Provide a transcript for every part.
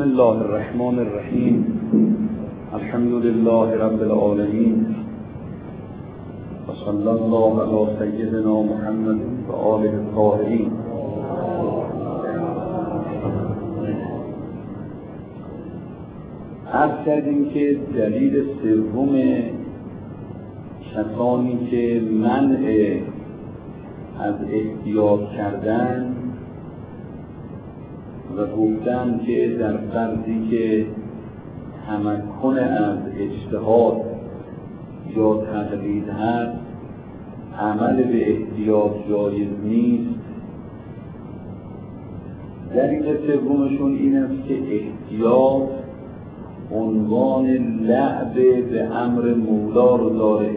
الله الرحمن الرحیم. الحمد لله رب العالمین و صلی الله علی سیدنا محمد و آله الطاهرین. عرض کردیم که دلیل سوم کسانی که منع از احتیاط کردن و گفتن که در فرضی که تمکن از اجتهاد یا تقلید هست عمل به احتیاط جایز نیست. دلیل سومشون این است که احتیاط عنوان لعب به امر مولا رو داره.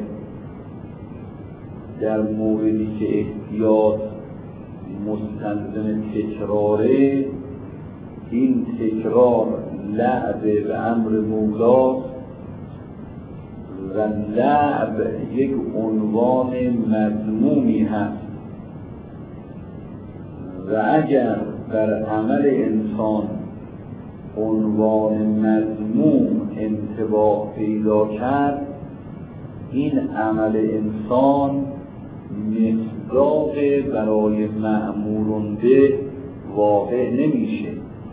در موردی که احتیاط مستلزم تکراره، این تکرار لعب به امر مولا و لعب یک عنوان مذمومی هست و اگر در عمل انسان عنوان مذموم انطباق پیدا کرد، این عمل انسان مصداق برای مأمور به واقع نمیشه.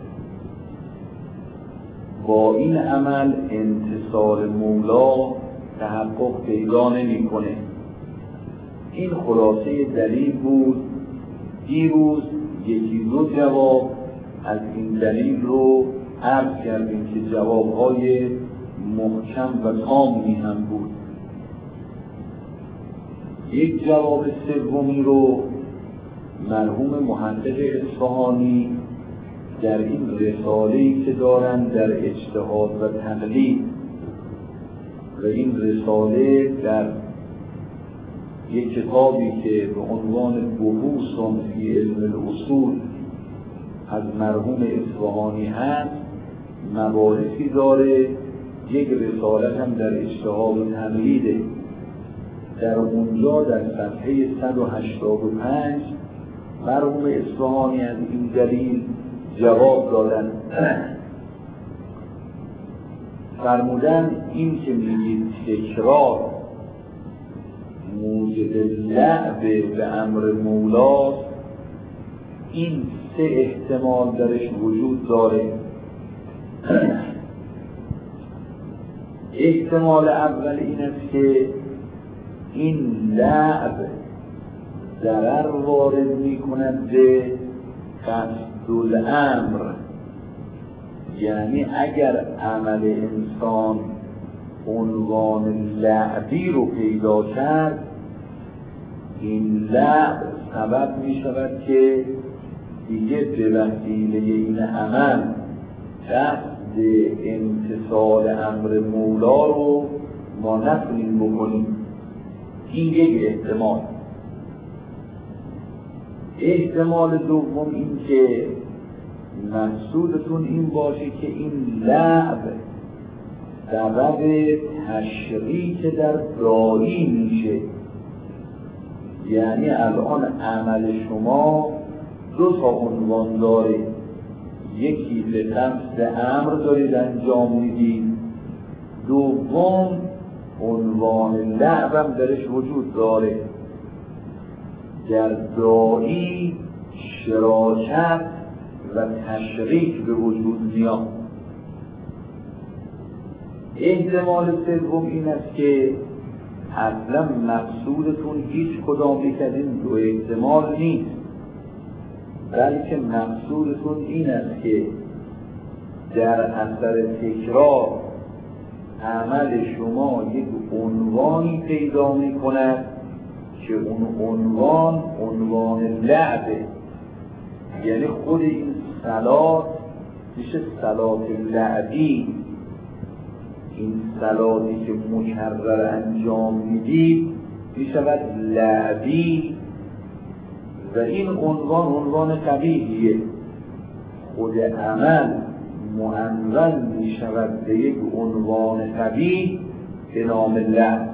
با این عمل انتصار مولا تحقق پیدا نمیکنه. این خلاصه دلیل بود. دیروز یکی دو جواب از این دلیل رو عرض کردیم که جوابهای محکم و تامی هم بود. یک جواب سومی رو مرحوم محقق اصفهانی در این رساله‌ای که دارن در اجتهاد و تقلید، و این رساله در یک کتابی که به عنوان بحوث فی علم الاصول از مرحوم اصفهانی هست، مباحثی داره. یک رساله هم در اجتهاد و تقلیده. در اونجا در صفحه 185 مرحوم اصفهانی از این دلیل جواب دادن. فرمودن این که میگید تکرار موجب لعب به امر مولاست، این سه احتمال درش وجود داره. احتمال اول این است که این لعب ضرر وارد می کند به قصد الامر، یعنی اگر عمل انسان عنوان لعبی رو پیدا کرد، این لعب سبب می شود که دیگه به وسیله این عمل قصد امتثال امر مولا رو ما نتونیم بکنیم. این یک احتمال. احتمال دوم این که مقصودتون این باشه که این لعب سبب تشریک در داعی میشه، یعنی الان عمل شما دو تا عنوان داره. یکی به قصد امر دارید انجام میدید، دوم عنوان لعبم درش وجود داره. در داعی شراکت و تشریک به وجود میاد. احتمال سوم این است که اصلا مقصودتون هیچ کدام یک از این دو احتمال نیست، بلکه مقصودتون این است که در اثر تکرار عمل شما یک عنوانی پیدا می کند که اون عنوان لعبه، یعنی خود این صلات میشه صلات لعبی. این صلاتی که مکرر انجام میدید میشود لعبی و این عنوان قبیحیه. خود عمل معنون میشود به یک عنوان قبیح به نام لعب.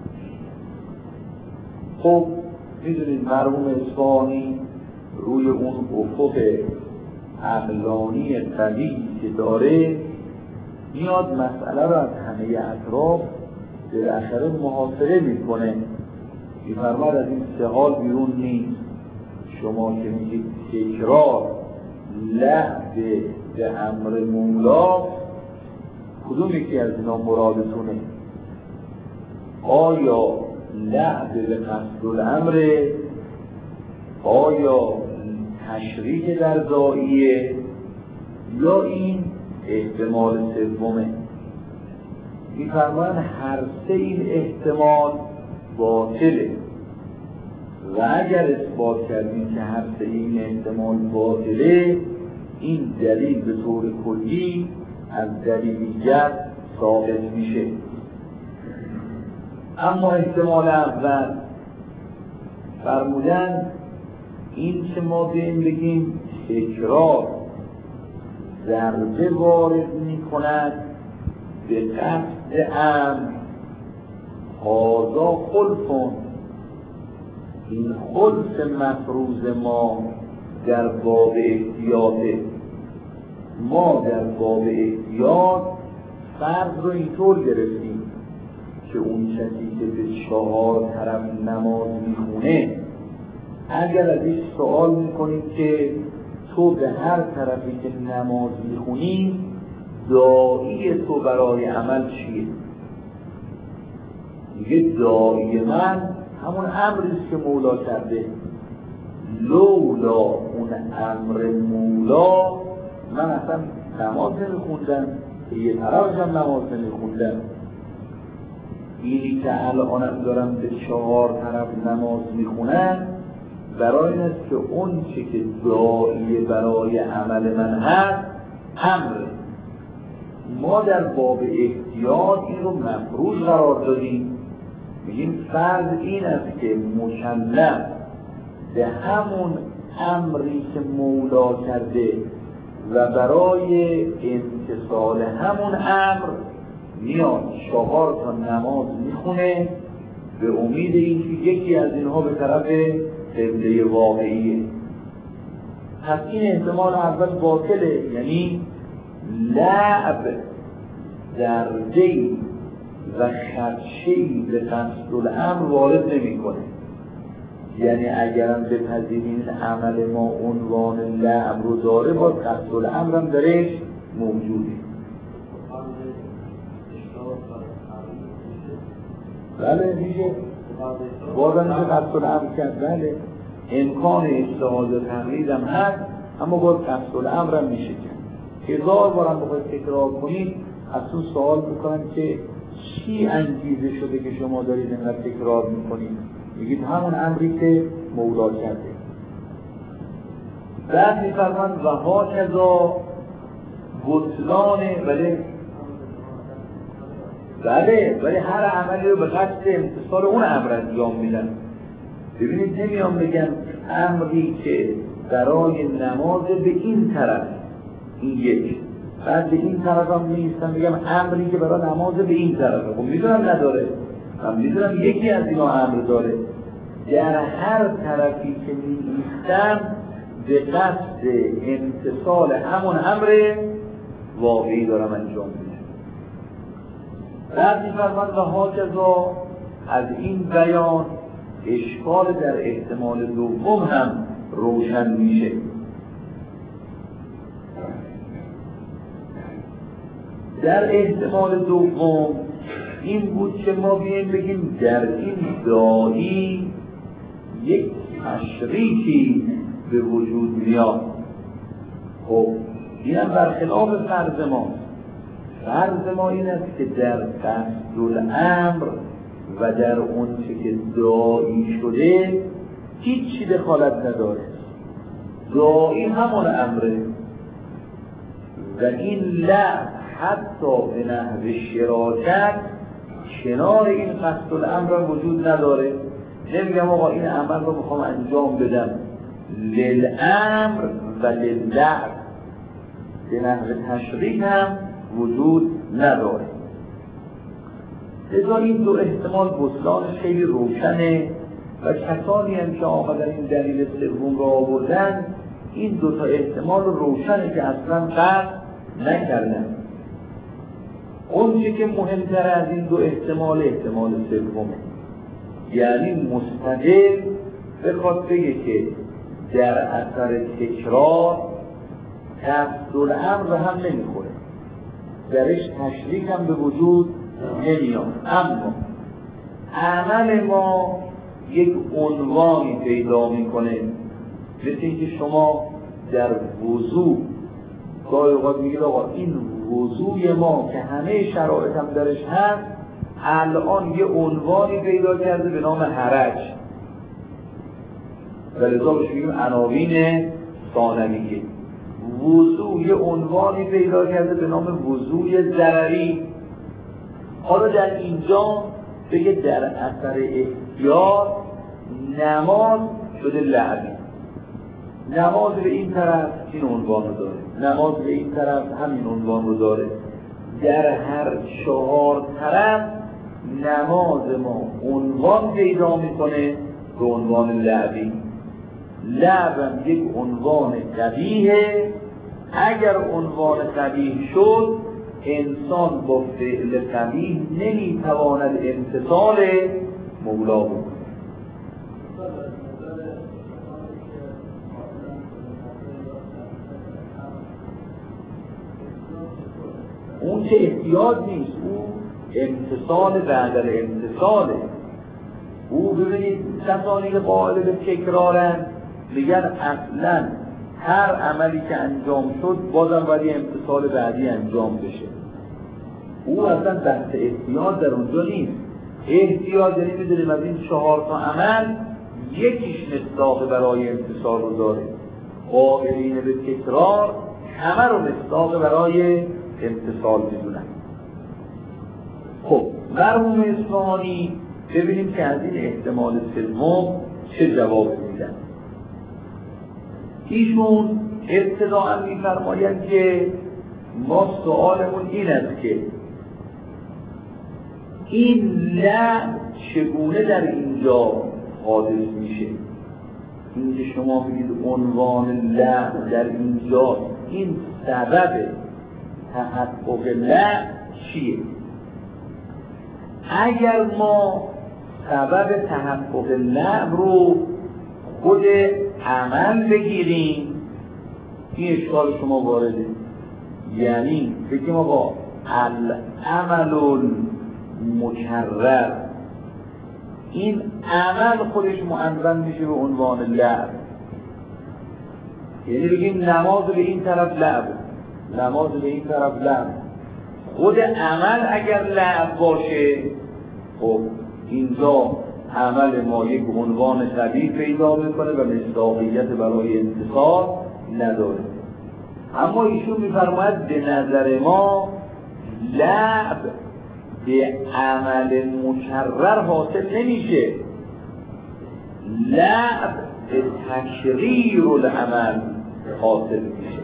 خب میدونید مرحوم اصفهانی روی اون افق عقلانی قوی که داره میاد مسئله رو از همه اطراف بالاخره محاصره میکنه. میفرماد از این سه حال بیرون نیست. شما که میگید تکرار لعب به امر مولا، کدوم یکی از اینا مرادتونه؟ آیا لعب به قصد الامر، آیا تشریک در داعیه، یا این احتمال سومه؟ میفرمان هر سه این احتمال باطله و اگر اثبات کردیم که هر سه این احتمال باطله، این دلیل به طور کلی از دلیلیت ثابت میشه. اما احتمال اول فرمودن این که ما بگیم تکرار ضربه وارد میکند به قصد امر، هذا خلف، این خلف مفروض ما در باب احتیاطه. ما در باب احتیاط فرض رو اینطور گرفتیم که اون کسی که به 4 طرف نماز میخونه، اگر ازش سوال میکنید که تو به هر طرفی که نماز میخونی داعی تو برای عمل چیه؟ میگه داعی من همون امریست که مولا کرده. لولا اون امر مولا من اصلا نماز نمیخوندم، یه طرفش هم نماز نمیخوندم. اینی که الانم دارم به 4 طرف نماز میخونم برای این است که اون چه که داعی برای عمل من هست امره. ما در باب احتیاط این رو مفروض قرار دادیم. میگیم فرض این است که مکلف به همون امری که مولا کرده و برای امتثال همون امر میاد 4 تا نماز میخونه به امید این که یکی از اینها به طرف قبله واقعیه. پس این احتمال اول باطله، یعنی لعب در دی و خدشه‌ای به قصد الامر وارد نمی کنه. یعنی اگرم بپذیرین عمل ما عنوان لعب رو داره، باز قصد الامر هم درش موجوده. بله میشه بازم میشه قصد الامر کرد. بله امکان اجتهاد و تقلید هم هست، اما باز قصد الامر هم میشه کرد. 1000 بارم بخواید تکرار کنید از اون سوال میکنن که چی انگیزه شده که شما دارید اینقدر تکرار میکنید؟ میگید همون امری که مولا کرده. بعد میفرمند و ها کذا بطلان. ولی هر عملی رو به قصد امتصال اون امر انجام میدن. ببینید نمیام بگم امری که برای نماز به این طرف، این یک، بعد به این طرف هم نیستم بگم امری که برای نماز به این طرفه. خب میدونم نداره، من میدونم یکی از اینا امر داره. در هر طرفی که نیستم به قصد امتصال همون امر واقعی دارم انجام میدم. بعد میفرماند و هاکذا از این بیان اشکال در احتمال دوم هم روشن میشه. در احتمال دوم این بود که ما بیاییم بگیم در این داعی یک تشریکی به وجود میاد. خب اینم برخلاف فرض ما. فرض ما این است که در قصد الامر و در اون چه که داعی شده هیچی دخالت نداره. داعی همون امره و این لعب حتی به نحو شراکت کنار این قصد الامر وجود نداره. نمیگم آقا این عمل رو میخوام انجام بدم للامر و للعب، به نحو تشریک هم وجود نداره. لذا این دو احتمال بطلانش خیلی روشنه و کسانی هم که آمدن این دلیل سوم را آوردن این دوتا احتمال روشنه که اصلا قطع نکردن. اون چه که مهمتر از این دو احتمال سومه، یعنی مستقل بخواد بگه که در اثر تکرار دستورالامر هم نمیخوره، درش تشریک هم به وجود نمیاد، اما عمل ما یک عنوانی پیدا میکنه. مثل اینکه شما در وضو گاهی اوقات میگید آقا این وضوی ما که همه شرایط هم درش هست الان یه عنوانی پیدا کرده به نام حرج، ولذا بهش میگیم عناوین ثانویه. وضو یه عنوانی پیدا کرده به نام وضوی ضرری. حالا در اینجا بگه در اثر احتیاط نماز شده لعبی، نماز به این طرف این عنوان رو داره، نماز به این طرف همین عنوان رو داره. در هر چهار طرف نماز ما عنوان پیدا میکنه به عنوان لعبی. لعبم یک عنوان قبیحه. اگر عنوان قبیح شد انسان با فعل قبیح نمیتواند امتثال مولا بکنه. اون چه احتیاج نیست، او امتثال بعد الامتثاله. او ببینید کسانی که قائل به تکرارن میگن اصلا هر عملی که انجام شد بازم باید امتثال بعدی انجام بشه. او اصلا بحث احتیاج در اونجا نیست. احتیاج یعنی میدونیم از این 4 تا عمل یکیش مصداق برای امتثال رو داره. قائلین به تکرار همه رو مصداق برای امتثال میدونن. خب مرحوم اصفهانی ببینیم که از این احتمال سوم چه جواب میدن. ایشون ابتداء میفرمایند که ما سوالمون این است که این لعب چگونه در اینجا حادث میشه. این که شما میگید عنوان لعب در اینجا، این سبب تحقق لعب چیه؟ اگر ما سبب تحقق لعب رو خود عمل بگیریم این اشکال شما وارده. یعنی بگیم آقا العمل المکرر، این عمل خودش معنون میشه به عنوان لعب. یعنی بگیم نماز به این طرف لعب، نماز به این طرف لعب. خود عمل اگر لعب باشه خب اینجا عمل ما یک عنوان قبیح پیدا میکنه و مصداقیت برای امتثال نداره. اما ایشون میفرماید به نظر ما لعب به عمل مکرر حاصل نمیشه، لعب به تکریر العمل حاصل میشه.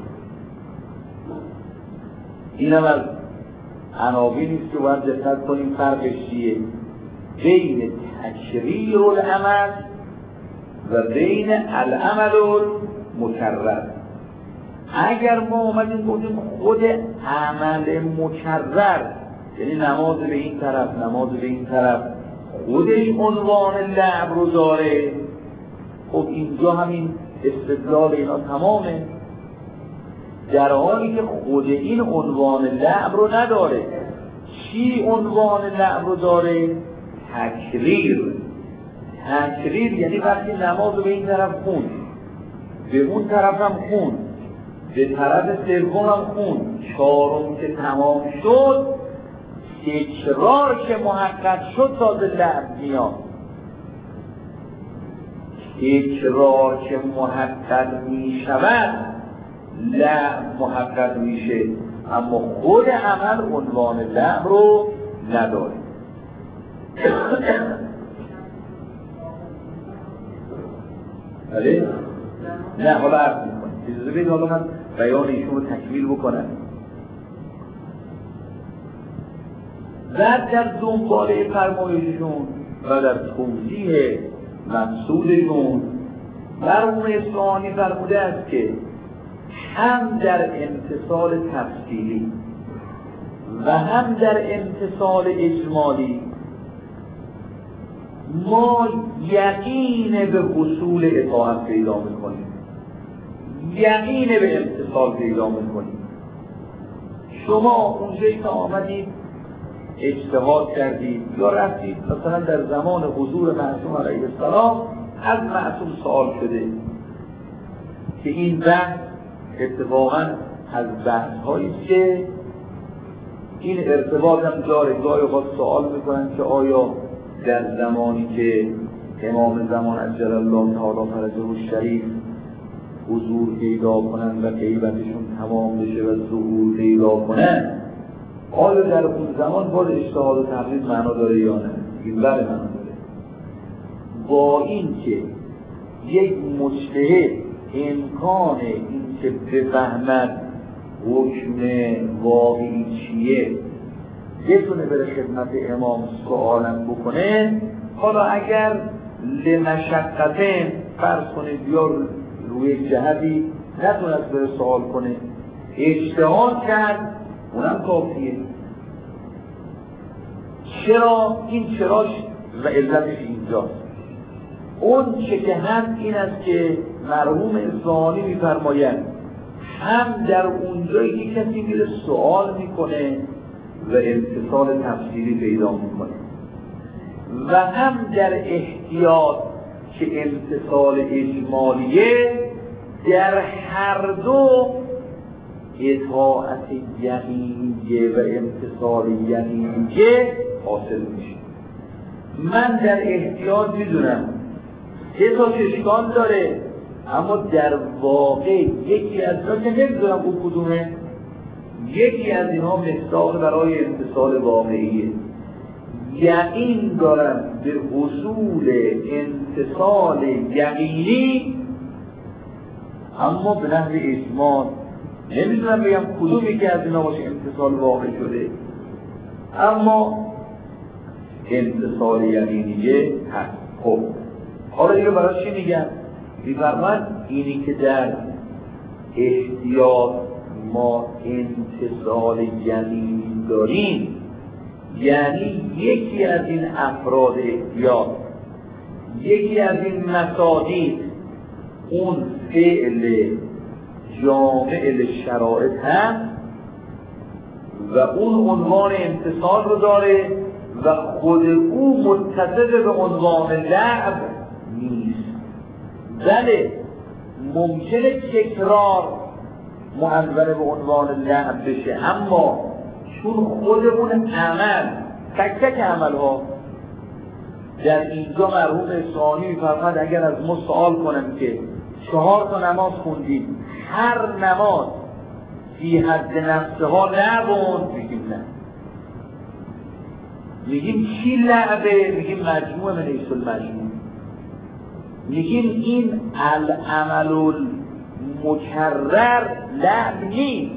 این هم از عناوینی است که باید دقت کنیم فرقش چیه بین تکریر العمل و بین العمل المکرر. اگر ما اومدیم گفتیم خود عمل مکرر یعنی نماز به این طرف نماز به این طرف خودش عنوان لعب رو داره، خب اینجا همین استدلال اینا تمامه، در حالی که خود این عنوان لعب رو نداره. چی عنوان لعب رو داره؟ تکریر. تکریر یعنی وقتی نماز به این طرف خون، به اون طرف هم خون، به طرف سوم هم خون، چهارم که تمام شد تکرار که محقق شد تازه لعب میاد. تکرار که محقق می شود لعب محقق میشه، اما خود عمل عنوان لعب رو نداره. بله؟ نه حالا عرض میکنم اجازه بدید حالا من بیان ایشون رو تکمیل بکنم. بعد در دنباله فرمایششون و در توضیح مقصودشون مرحوم اصفهانی فرموده است که هم در امتصال تفصیلی و هم در امتصال اجمالی ما یقین به حصول اطاعت پیدا میکنیم، یقین به امتصال پیدا میکنیم. شما اونجایی که آمدید اجتهاد کردید یا رفتید مثلا در زمان حضور معصوم علیه السلام از معصوم سوال شده که این بحث اتفاقا از بحث هایی که این ارتباط هم داره. گاهی اوقات سوال میکنن که آیا در زمانی که امام زمان عجل الله تعالی فرجه الشریف حضور پیدا کنن و غیبتشون تمام بشه و ظهور پیدا کنن، آیا در اون زمان باز اجتهاد و تقلید معنا داره یا نه؟ این بله معنا داره. با این که یک مجتهد امکان این که بفهمد حکم واقعی چیه بتونه بره خدمت امام سوالم بکنه، حالا اگر لمشقته فرض کنید یا روی جهتی نتونست بره سوال کنه اجتهاد کرد، اونم کافیه. چرا؟ این چراش و علتش اینجاست. اون چه که هم این است که مرحوم اصفهانی می‌فرمایند هم در اونجایی که کسی میره سوال میکنه و امتصال تفصیلی پیدا میکنه و هم در احتیاط که امتصال اجمالیه، در هر دو اطاعت یقینیه و امتصال یقینیه حاصل میشه. من در احتیاط میدونم سه تا اشکال داره، اما در واقع یکی از اینا که نمیدونم او کدومه، یکی از اینها مصداق برای امتصال واقعیه. یقین دارم به حصول امتصال یقینی، اما به نحو اجمال نمیدونم بگم کدوم یکی از اینا باشه امتصال واقع شده، اما امتصال یقینیه هست. خب حالا دیگه برای چی میگم؟ می‌فرماید اینی که در احتیاط ما امتصال یقینی داریم، یعنی یکی از این افراد احتیاط، یکی از این مصادیق اون فعل جامع للشرائط هست و اون عنوان امتصال رو داره و خود او متصل به عنوان لعب نیست. بله ممکنه تکرار معنون به عنوان لعب بشه، اما چون خود اون عمل تک تک عمل ها در اینجا مرحوم اصفهانی می‌فرماید اگر از ما سوال کنم که 4 تا نماز خوندیم، هر نماز فی حد نفسه ها لعبون، میگیم نه. میگیم چی لعبه؟ میگیم مجموع من حیث المجموع. میگیم این العمل المکرر لعب نیست،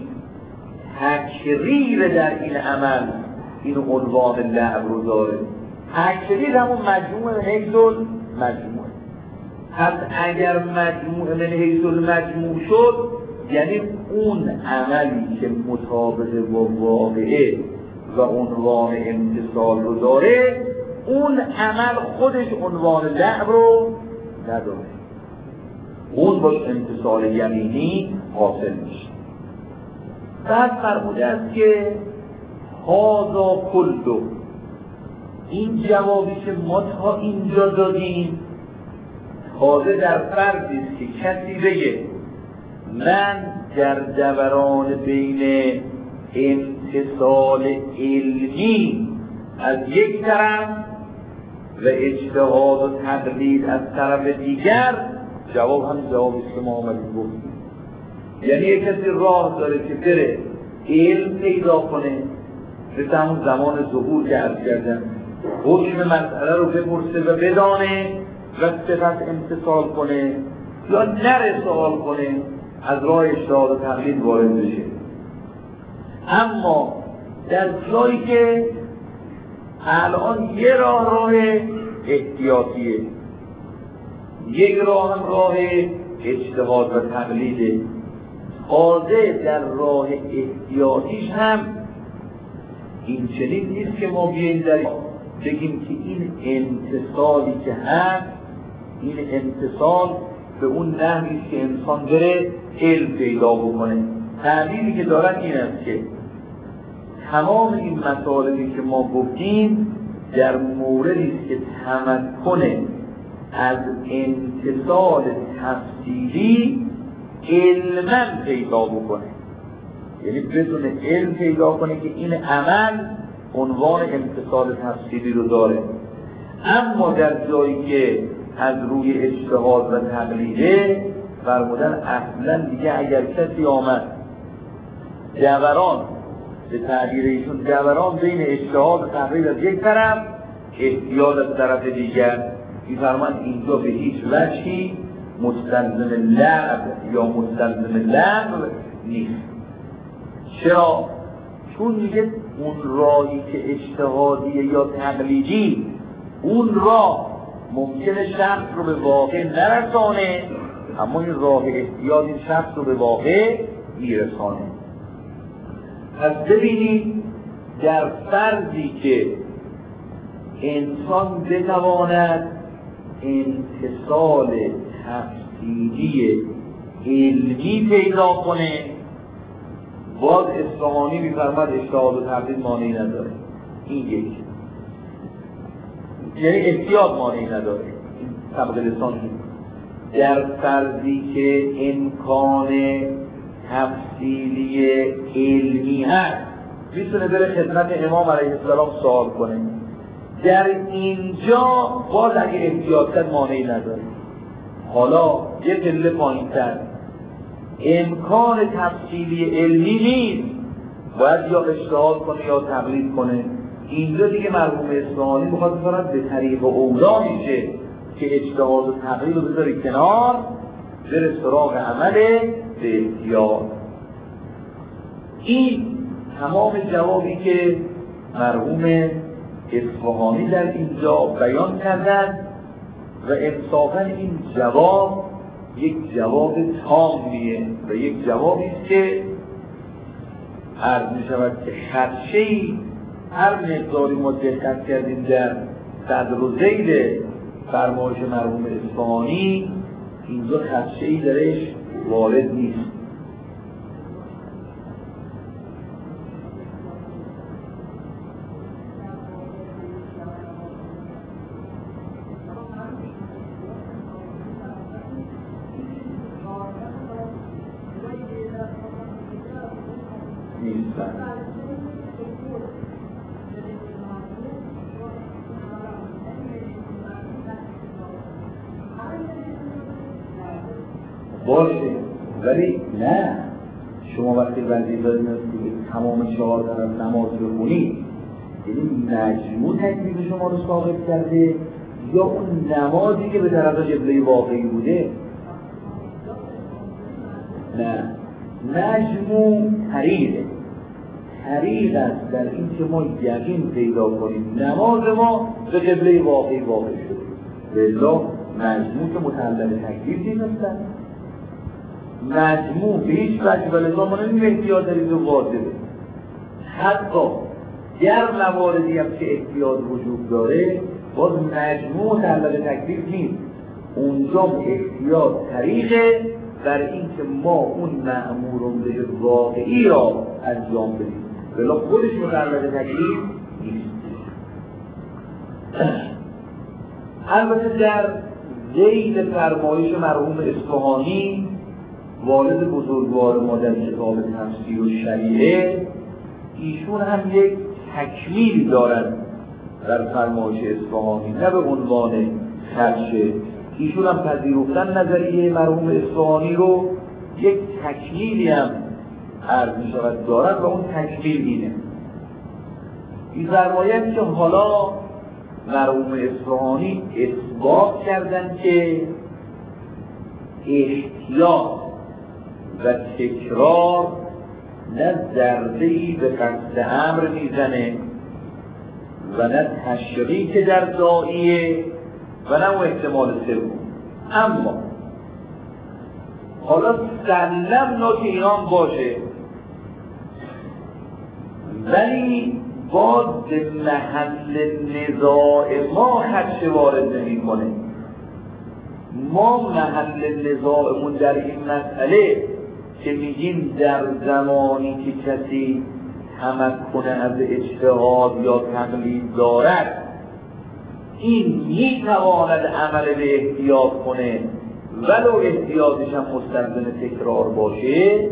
تکریر در این عمل این عنوان لعب رو داره. تکریر همون مجموع من حیث المجموع. پس اگر مجموع من حیث المجموع شد، یعنی اون عملی که مطابق با واقعه و عنوان امتصال رو داره، اون عمل خودش عنوان لعب رو نداره، اون باش امتصال یقینی حاصل میشه. بعد فرموده است که هذا کلو، این جوابی که ما تا اینجا دادیم تازه در فرضی است که کسی بگه من در دوران بین امتصال علمی از یک طرف و اجتهاد و تقلید از طرف دیگر، جواب هم جوابی است که ما آمدیم گفتیم. یعنی یک کسی راه داره که بره علم پیدا کنه، مثل همون زمان ظهور که عرض کردم، حکم مسئله رو بپرسه و بدانه و صفت امتصال کنه، یا نره سوال کنه از راه اجتهاد و تقلید وارد بشه. اما در جایی که الان یه راه احتیاطیه، یک راه هم راه اجتهاد و تقلیده. تازه در راه احتیاطیش هم این چنین نیست که ما بیاییم در بگیم که این امتصالی که هست، این امتصال به اون نحوی که انسان بره علم پیدا بکنه. تعبیری که دارن این است که تمام این مطالبی که ما گفتیم در موردی است که تمکن از امتصال تفصیلی علما پیدا بکنه، یعنی بدون علم پیدا کنه که این عمل عنوان امتصال تفصیلی رو داره. اما در جایی که از روی اجتهاد و تقلیده فرمودن اصلا دیگه اگر کسی آمد دوران، به تعبیر ایشون دوران بین اجتهاد و تقلید از یک طرف، احتیاط از طرف دیگر، می‌فرمایند اینجا به هیچ وجهی مستلزم لعب یا مستلزم لغو نیست. چرا؟ چون میگه اون راهی که اجتهادیه یا تقلیدی، اون راه ممکنه شخص رو به واقع نرسانه، اما این راه احتیاط این شخص رو به واقع میرسانه. پس ببینید در فرضی که انسان بتواند امتصال تفصیلی علمی پیدا کنه، باز اصفهانی می‌فرماد اجتهاد و تقلید مانعی نداره. این یک، یعنی احتیاط مانعی نداره. این طبق لسان در فرضی که امکان تفصیلی علمی هست، میتونه بره خدمت امام علیه السلام سوال کنه. در اینجا باز اگه احتیاط کرد مانعی نداره. حالا یه پله پایین‌تر امکان تفصیلی علمی نیست، باید یا اجتهاد کنه یا تقلید کنه. اینجا دیگه مرحوم اصفهانی میخواد بفرماید به طریق اولا میشه که اجتهاد و تقلید رو بذاری کنار، بره سراغ عمل به احتیاط. این تمام جوابی که مرحوم اصفهانی در اینجا بیان کردن و انصافاً این جواب یک جواب تامیه و یک جوابی است که عرض می شود که خدشه‌ای هر مقداری ما دقت کردیم در صدر و ذیل فرمایش مرحوم اصفهانی، اینجا خدشه‌ای درش وارد نیست. باشه، ولی نه، شما وقتی وظیفه دارید تمام 4 طرف نماز بخونید، یعنی مجموع تکلیف شما رو ثابت کرده یا اون نمازی که به طرف قبله واقعی بوده؟ نه، مجموع طریق است در این که ما یقین پیدا کنیم نماز ما به قبله واقعی واقع شده. لذا مجموع که متعلق تکلیف نیستن، مجموع به هیچ وجه و لذا ما نمیم احتیاط دارید و واجبه. حتی در مواردی هم که احتیاط وجود داره باز مجموع متعلق تکلیف نیست، اونجا احتیاط طریقه در این که ما اون مأمورون به واقعی را انجام بدیم، بلا خودش متعلق تکلیف نیست. البته در ذیل فرمایش مرحوم اصفهانی والد بزرگوار ما در کتاب تفسیر و شریعه، ایشون هم یک تکمیل دارن در فرمایش اصفهانی، نه به عنوان خدشه. ایشون هم پذیرفتن نظریه مرحوم اصفهانی رو، یک تکمیلی هم عرض می شود دارن و اون تکمیل اینه. این فرمایش که حالا مرحوم اصفهانی اثبات کردن که احتیاط و تکرار نه ضربه‌ای به قصد امر میزنه و نه تشریک در داعیه و نه احتمال سوم. اما حالا سلمنا که ایران باشه، ولی باز به محل نزاع ما خدشه وارد نمی کنه. ما محل نزاعمون در این مسئله که میگیم در زمانی که کسی تمکن از اجتهاد یا تقلید دارد، این میتواند عمل به احتیاط کنه ولو احتیاطش هم مستلزم تکرار باشه.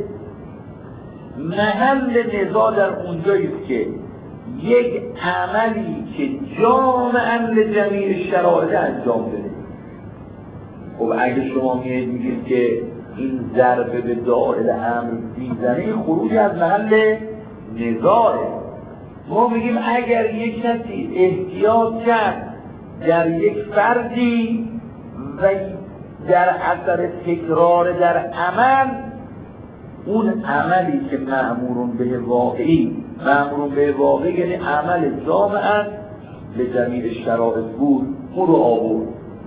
محل نزاع در اونجاییست که یک عملی که جامعاً لجمیع شرایط انجام بده. خب اگه شما میگید که این ضربه به داعل امر میزنه، خروج از محل نزاعه. ما میگیم اگر یک کسی احتیاط کرد در یک فردی و در اثر تکرار در عمل، اون عملی که مأمورون به واقعی یعنی عمل جامعاً لجمیع شرایط بود، اون رو آورد.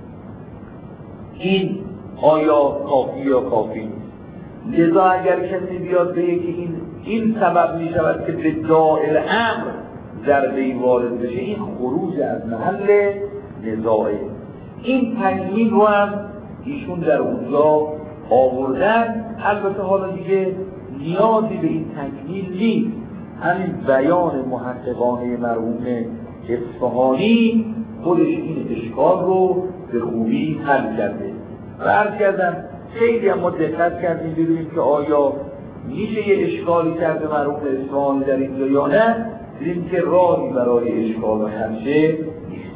این آیا کافی یا کافی نیست؟ لذا اگر کسی بیاد بگه که این سبب می شود که به داعل امر ضربه‌ای وارد بشه، این خروج از محل نزاعه. این تکمیل رو هم ایشون در اونجا آوردن. البته حالا دیگه نیازی به این تکمیل نیست، همین بیان محققانه مرحوم اصفهانی خودش این اشکال رو به خوبی حل کرده. و عرض کردم خیلی هم ما دقت کردیم ببینیم که آیا میشه یه اشکالی کرده مرحوم اصفهانی در اینجا یا نه. دیدیم که راهی برای اشکال و حلشه نیست.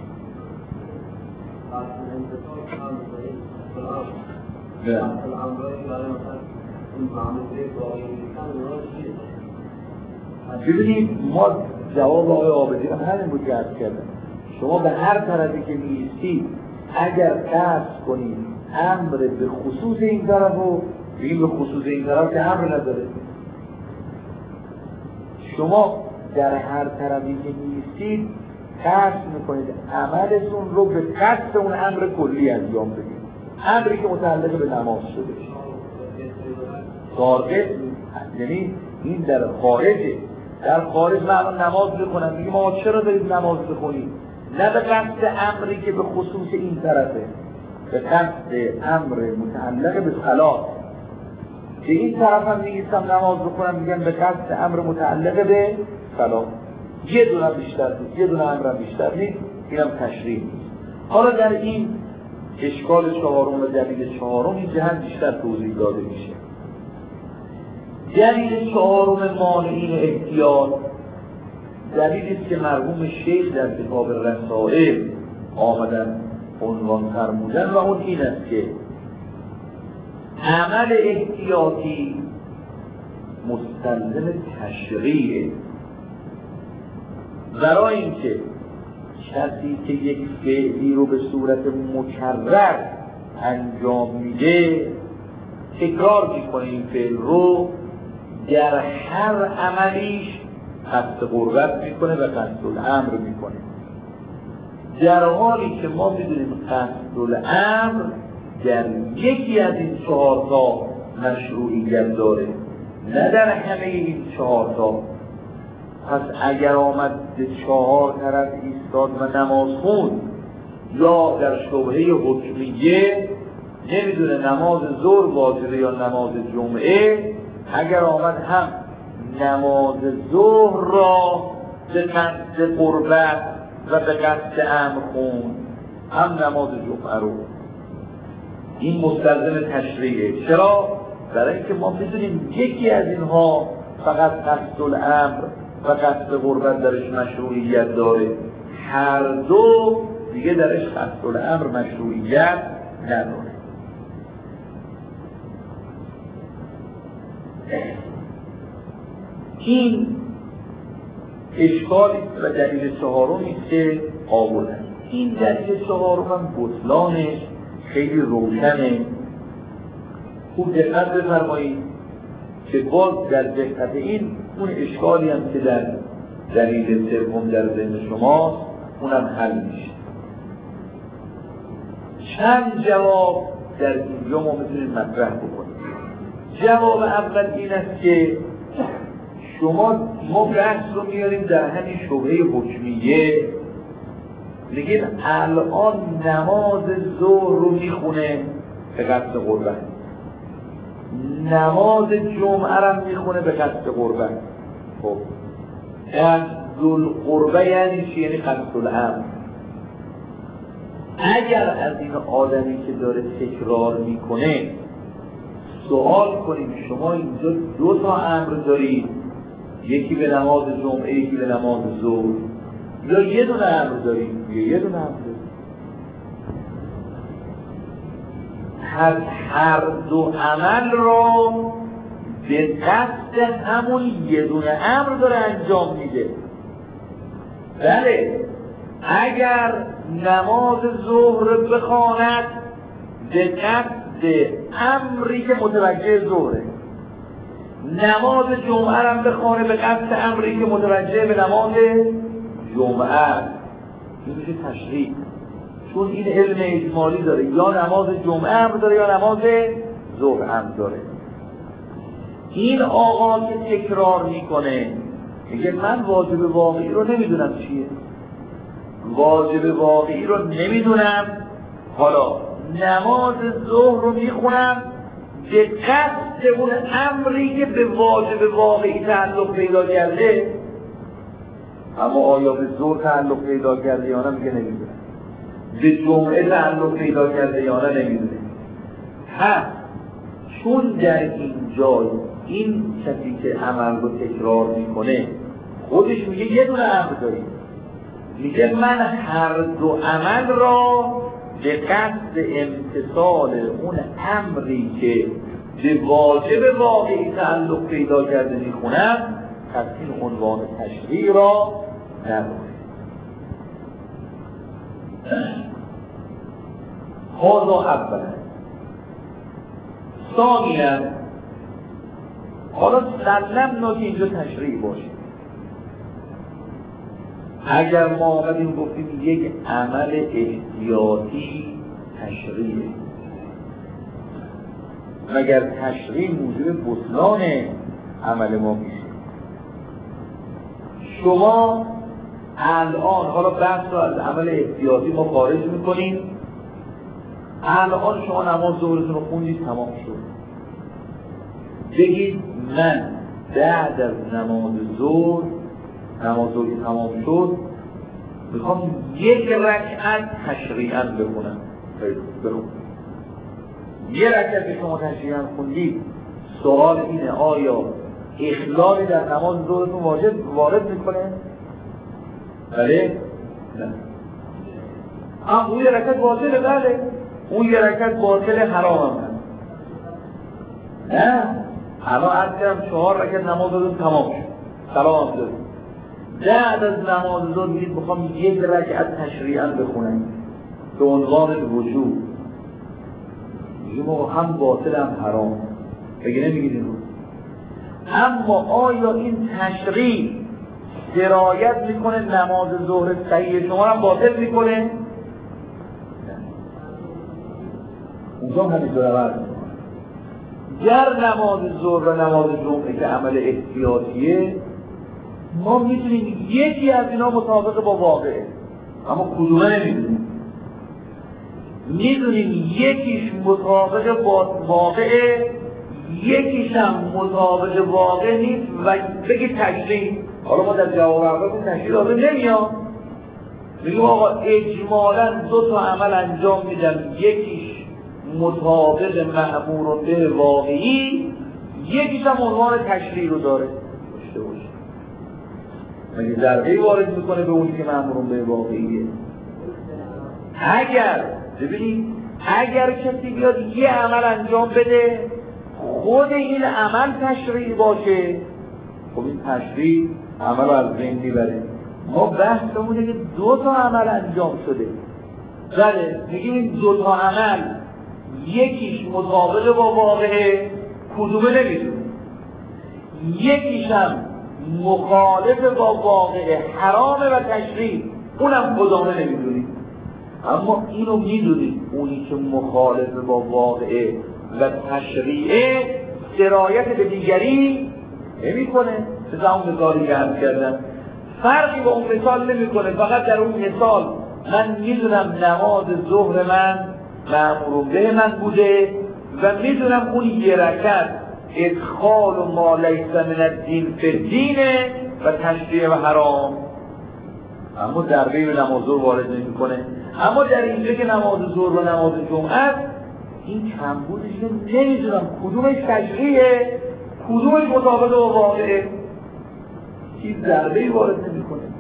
ببینید ما جواب آقای عابدی رو همین بود که عرض کردم. شما به هر طرفی که می‌ایستید اگر قصد کنید امر به خصوص این طرف رو بگیم، به خصوص این طرف که امر نداره، شما در هر طرفی که می‌ایستید قصد میکنید عملتون رو به قصد اون امر کلی انجام بدید، امری که متعلق به نماز شده. خارج یعنی این در خارجه. در خارج من نماز بخونم، میگم ما چرا دارید نماز بخونید؟ نه به قصد امری که به خصوص این طرفه، به قصد امر متعلق به صلات. که این طرف هم میگیستم نماز بخونم، میگم به قصد امر متعلق به صلات. یه دونه بیشتر نیست، یه دونه امر بیشتر نیست، اینم تشریح نیست. حالا در این اشکال چهارم و دلیل چهارم این جهت بیشتر توضیح داده میشه. دلیل چهارم مانعین احتیاط دلیلی است که مرحوم شیخ در کتاب رسائل آمدن عنوان فرمودن و اون این است که عمل احتیاطی مستلزم تشریعه. برای اینکه کسی که یک فعلی رو به صورت مکرر انجام میده تکرار میکنه این فعل رو، در هر عملیش قصد قربت میکنه و قصد الامر میکنه، در حالی که ما میدونیم قصد الامر در یکی از این چهارتا مشروعیت داره، نه در همه این چهارتا. پس اگر آمد به چهار طرف ایستاد و نماز خوند، یا در شبهه حکمیه نمیدونه نماز ظهر واجبه یا نماز جمعه، اگر آمد هم نماز ظهر را به قصد قربت و به قصد امر خوند، هم نماز جمعه رو، این مستلزم تشریعه. چرا؟ برای اینکه ما میدونیم یکی از اینها فقط قصد الامر و قصد قربت درش مشروعیت داره، هر دو دیگه درش قصد الامر مشروعیت نداره. این اشکالی و دلیل چهارمی است که آوردن. این دلیل چهارم هم بطلانش خیلی روشنه. خوب دقت بفرمایید که باز در دقت این اون اشکالی هم که در دلیل سوم در ذهن شماست اونم حل میشه. چند جواب در اینجا ما میتونیم مطرح بکنیم؟ جواب اول این است که ما بحث رو میاریم در همین شبهه حکمیه، میگیم الان نماز ظهر رو میخونه به قصد قربت، نماز جمعه رو میخونه به قصد قربت. خب قصد القربه یعنی چی؟ یعنی قصد الامر. اگر از این آدمی که داره تکرار میکنه سوال کنیم شما اینجا 2 تا امر دارید، یکی به نماز جمعه یکی به نماز ظهر، یا یه دونه امر دارید؟ یه دونه امر دارید. هر دو عمل رو به قصد همون یه دونه امر داره انجام میده. بله اگر نماز ظهر بخواند به قصد امری که متوجه ظهره، نماز جمعه هم بخونه به قصد امری که متوجه به نماز جمعه، این میشه تشریع. چون این علم اجمالی داره، یا نماز جمعه امر داره یا نماز ظهر امر داره. این آقا که تکرار میکنه میگه من واجب واقعی رو نمیدونم چیه، واجب واقعی رو نمیدونم، حالا نماز ظهر رو میخونم به قصد اون امری که به واجب واقعی تعلق پیدا کرده، اما آیا به ظهر تعلق پیدا کرده یا نه میگه نمیدونم، به جمعه تعلق پیدا کرده یا نه نمیدونه. چون در این جای این کسی که عمل رو تکرار میکنه خودش میگه یه دونه امر داریم، میگه من هر دو عمل را به قصد امتثال اون امری که به واجب واقعی تعلق پیدا کرده میخونم، پس این عنوان تشریع را نداره. هذا اولا. ثانیا حالا سلمنا که اینجا تشریع باشه، اگر ما آمدیم گفتیم یک عمل احتیاطی تشریعه، مگر تشریع موجب بطلان عمل ما میشه؟ شما الان حالا بحث رو از عمل احتیاطی ما خارج میکنیم، الان شما نماز ظهرتون رو خوندید تمام شد، بگید من بعد از نماز ظهر که تمام شد میخوام یک رکعت تشریعاً بخونم. یه رکعت که شما تشریعاً خوندید، سوال اینه آیا اخلالی در نماز ظهرتون وارد میکنه؟ بله؟ نه. اون یه رکعت باطله؟ بله. اون یه رکعت باطله حرام هم نه. الان عرض کردم 4 رکعت نماز ظهر تمام شد، سلام داریم، بعد از نماز ظهر میگید میخوام یک رکعت تشریعاً بخونم به عنوان وجوب، میگیم هم باطل هم حرام، بگه نمیگید این رو. اما آیا این تشریع سرایت میکنه نماز ظهر صحیح شما هم باطل میکنه؟ اونجا همینطور عوض میکنه. گر نماز ظهر و نماز جمعه که عمل احتیاطیه، ما میتونیم یکی از اینا مطابق با واقعه، اما کدومه نمیدونیم. میدونیم یکیش مطابق با واقعه، یکیش هم مطابق واقع نیست و بگی تشریع. حالا ما در جواب اول تشریع داده نمیاد، میگیم آقا اجمالاً 2 تا عمل انجام میدم، یکیش مطابق مأمور به واقعی، یکیش هم عنوان تشریع رو داره. داشته باشه مگه ضربه وارد میکنه به اونی که مأمور به واقعیه؟ اگر کسی بیاد یه عمل انجام بده خود این عمل تشریع باشه، خب این تشریع عمل رو از بین میبره. ما بحثمونه که 2 تا عمل انجام شده، بله میگیم این 2 تا عمل یکیش مطابق با واقعه، کدومه نمیدونیم، یکیش هم مخالف با واقعه، حرامه و تشریع، اونم کدومه نمیدونیم. اما اینو میدونید اونی که مخالف با واقعه و تشریعه سرایت به دیگری نمی کنه. مثل اون مثالی که عرض کردم فرقی با اون مثال نمی کنه. فقط در اون مثال من میدونم نماز ظهر من مأمور به من بوده و میدونم اون یه رکعت ادخال و ما لیس من الدین فی الدینه و تشریع و حرام، اما ضربه به نماز ظهر وارد نمی کنه. اما در اینجا که نماز ظهر و نماز جمعه این کمبودش نمیدونم کدومش تشریعه کدومش مطابق با واقعه، هیچ ضربه‌ای وارد نمی کنه.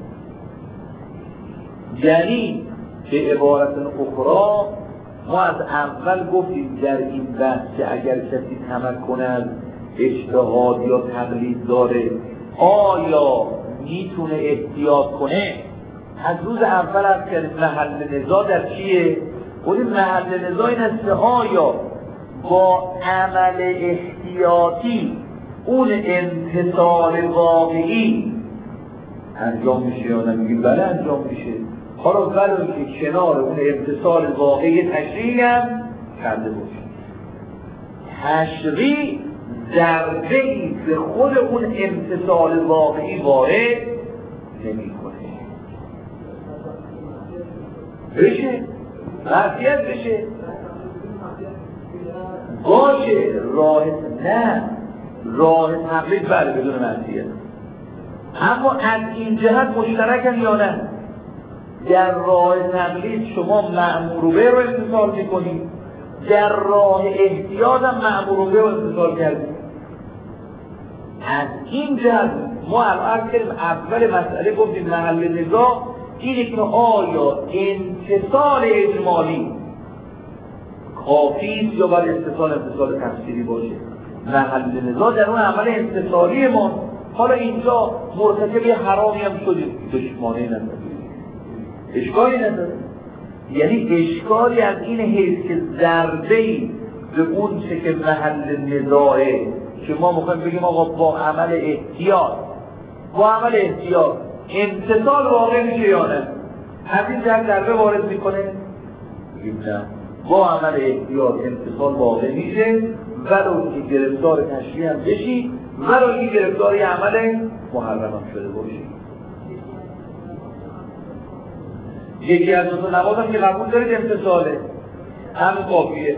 یعنی به عبارت اخرى ما از اول گفتیم در این بحث که اگر کسی تمکن از اجتهاد یا تقلید داره آیا میتونه احتیاط کنه؟ از روز اول از کردیم محل نزاع در چیه؟ خودی محل نزاع این است که آیا با عمل احتیاطی اون امتثال واقعی انجام میشه یا نمیگیم بله انجام میشه. حالا ولو که کنار اون امتثال واقعی تشریع هم کرده باشه، تشریع ضربه‌ای به خود اون امتثال واقعی وارد نمی‌کنه. بشه معصیت بشه باشه راه تقلید بله بدون معصیت، اما از این جهت مشترکن یا نه؟ در راه تقلید شما مأمور به رو امتثال میکنید، در راه احتیاط هم مأمور به رو امتثال کردید. از این جهت ما الان کردیم اول مسئله گفتیم محل نزاع اینه که آیا امتثال اجمالی کافی یا باید امتثال تفصیلی باشه. محل نزاع در اون عمل امتثالی ما. حالا اینجا مرتکب حرامی هم شدیم دشمانی نداره، اشکالی نداره، یعنی اشکالی از این حیث که ضربه‌ای به اون چه که محل نزاعه که ما میخوایم بگیم آقا با عمل احتیاط امتثال واقع میشه یا نه؟ از این جهت ضربه وارد میکنه؟ بگیم نه، با عمل احتیاط امتثال واقع میشه ولو که گرفتار تشریع هم بشی ولو که گرفتار عمل محرم هم شده باشی. یکی از دو نماز هم که قبول دارید امتثاله همین کافیه،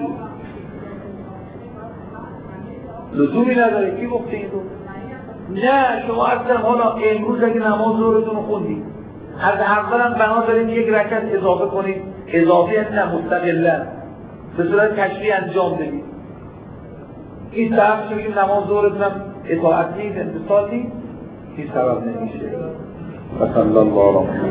لزومی نداره. کی گفته این رو؟ نه شما اصلا حالا امروز اگه نماز ظهرتون رو خوندید از اول هم بنا دارید یک رکعت اضافه کنید، اضافی هست نه مستقلا به صورت تشریع انجام بدید، این سبب چه بگیم نماز ظهرتون هم اطاعت نیست امتثال نیست، هیچ سبب نمیشه. و صلی الله علیه